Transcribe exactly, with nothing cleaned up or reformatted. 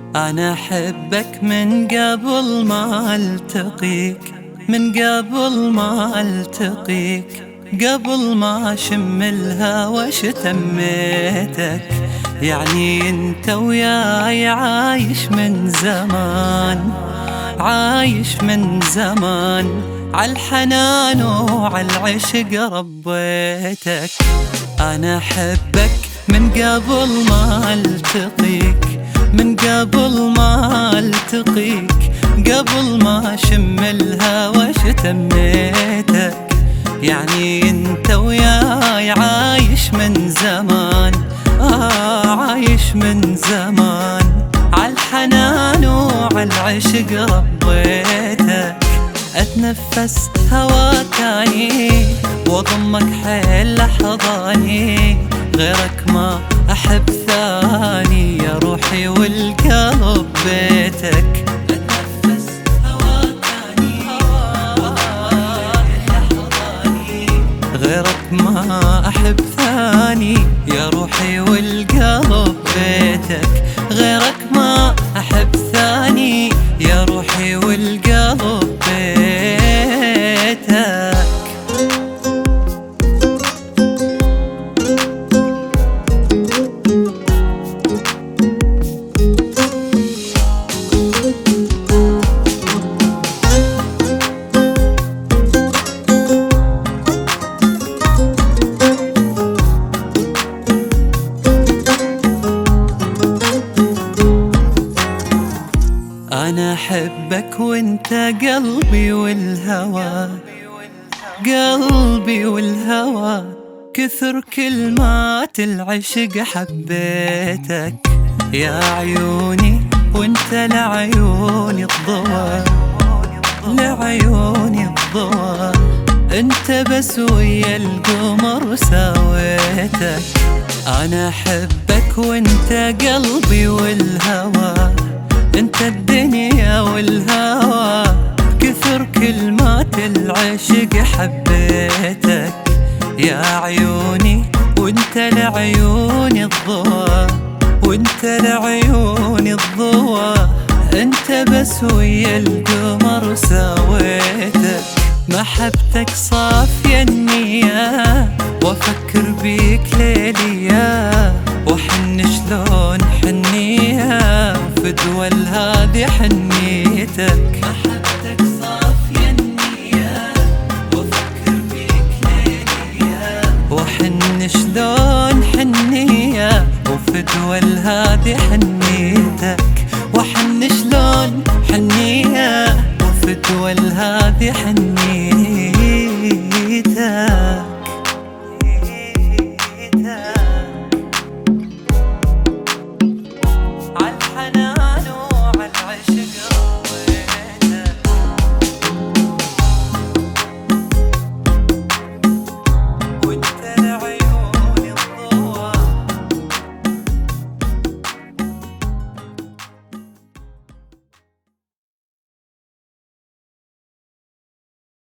أنا أحبك من قبل ما ألتقيك، من قبل ما ألتقيك، قبل ما أشم الهوى شتميتك. يعني أنت وياي عايش من زمان، عايش من زمان، عالحنان وعالعشق ربيتك. أنا أحبك من قبل ما ألتقيك، من قبل ما ألتقيك، قبل ما أشم الهوى شتميتك. يعني أنت وياي عايش من زمان، آه عايش من زمان، عالحنان وعالعشق ربيتك. أتنفس هوا تاني وأضمك حيل لحظاني، غيرك ما أحب ثاني يا روحي والقلب بيتك. أتنفس هوا تاني وأضمك حيل لحظاني، غيرك ما أحب ثاني يا روحي والقلب بيتك. غيرك ما أحب ثاني يا روحي والقلب بيتك. أنا أحبك وانت قلبي والهوى، قلبي والهوى، كثر كلمات العشق حبيتك. يا عيوني وانت لعيوني الضوى، لعيوني الضوى، انت بس ويا القمر سويتك. أنا أحبك وانت قلبي والهوى، انت الدنيا والهوى، كثر كلمات العشق حبيتك. يا عيوني وانت لعيوني الضوى، وانت لعيوني الضوى، انت بس ويا القمر سويتك. محبتك صافية النية وافكر بيك ليليا، وحن شلون حنية فدوى هذه حنيتك. محبتك صافية النية وافكر بيك ليليا، وحن شلون حنية وفدوى هذه حنيتك. وحن شلون حنية وفدوى هذه حنيتك.